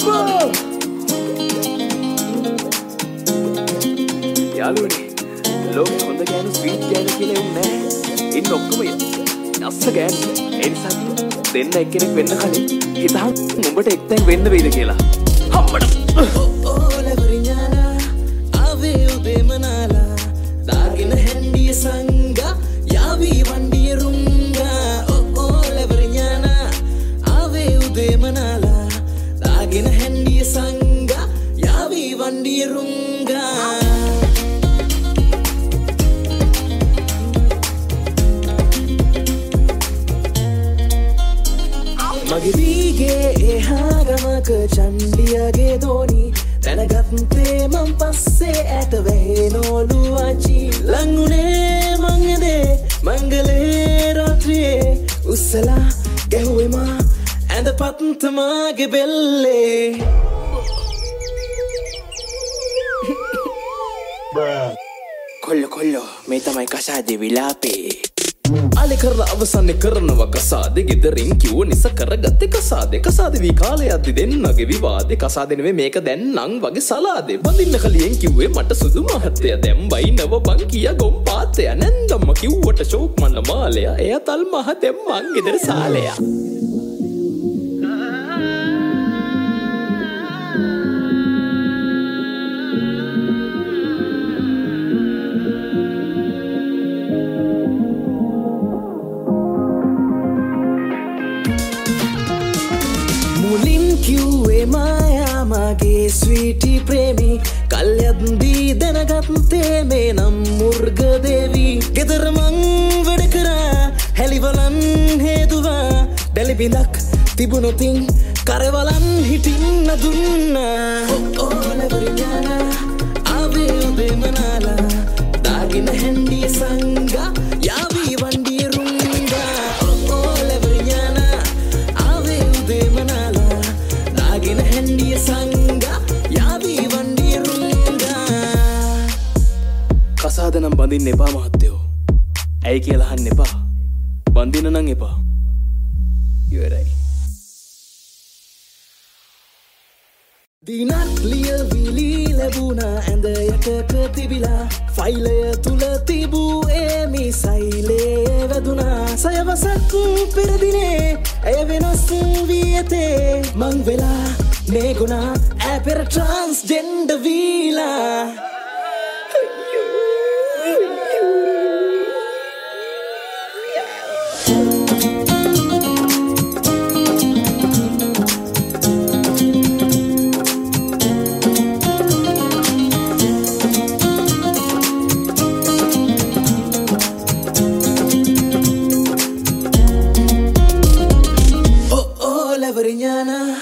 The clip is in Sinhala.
යාළුවනේ ලෝකෙ හොඳ ගෑනු ස්වීට් ගෑනු කියලා එන්නේ නැහැ. ඉන්න ඔක්කොම අස්ස ගෑනු. ඒ නිසා දෙන්න එක්කෙනෙක් වෙන්න කලින් හිතහන් උඹට එක්තෙන් වෙන්න වෙයිද කියලා. අම්මඩ. ඕලවරිඥානා ආවේ උදේ මනාලා දාගෙන හැන්දිය සංගා යාවි වණ්ඩිය රුංගා. ඕලවරිඥානා ආවේ උදේ මනාලා දාගෙන හැන්දිය සංගා යාවි වණ්ඩිය රුංගා. මගේ වීගේ එහාගමක චණ්ඩියගේ දෝනි දැනගත්තේ මං පස්සේ ඇත වැහෙනෝලු අචි ලංගුනේ මංගදේ මංගලේ රාත්‍රියේ උස්සලා ගැහුවෙමා ඇඳ පත්තමාගේ බෙල්ලේ. කොල්ලො මේ තමයි කසාදේ විලාපේ. අලි කරලා අවසන්නේ කරනවා කසාදේ ගෙදරින් කිව්ව නිසා කරගත්තේ කසාදේ වී කාලේ යද්දි දෙන්නගේ විවාදේ කසාදේ නෙවෙයි මේක දැන් නං වගේ සලාදේ බඳින්න කලියෙන් කිව්වේ මට සුදු මහත්තයා දැන් බයිනව බං කියා ගොම් පාත්තය නැන්දම්ම කිව්වට ෂෝක් මන්න මාලයා එයා තල් මහ දැන් මං ගෙදර සාලයා. කිව්වේ මායා මගේ ස්වීටි ප්‍රේමි කල්යද්දී දැනගත්තේ මේ නම් මුර්ග දේවී ගෙදර මං වැඩ කරා හැලිවලන් හේතුවා බැලිබිඳක් තිබුණොතින් කරවලන් හිටින්න දුන්නා. ඕලවරිඥානා ආවේ උදේ මනාලා දාගෙන හැන්දිය සංගා යාවි වණ්ඩිය රුංගා. ඕලවරිඥානා ආවේ උදේ මනාලා දාගෙන හැන්දිය සංගා යාවි වණ්ඩිය රුංගා. කසාද නම් බඳින්න එපා මහත්තයෝ. ඇයි කියලා අහන්න එපා. බඳින්න නම් එපා. ඉවරයි. දිනක් ලියවිලි ලැබුණා ඇඳ යටක තිබිලා ෆයිලය තුල තිබූ ඒ මිසයිලේ වැදුනා. සයවසක් පෙරදිනේ ඇය වෙනස් වී ඇතේ මං වෙලා මේ ගුණා ඇ පෙර ට්‍රාන්ස්ජෙන්ඩර් වීලා. Oriñana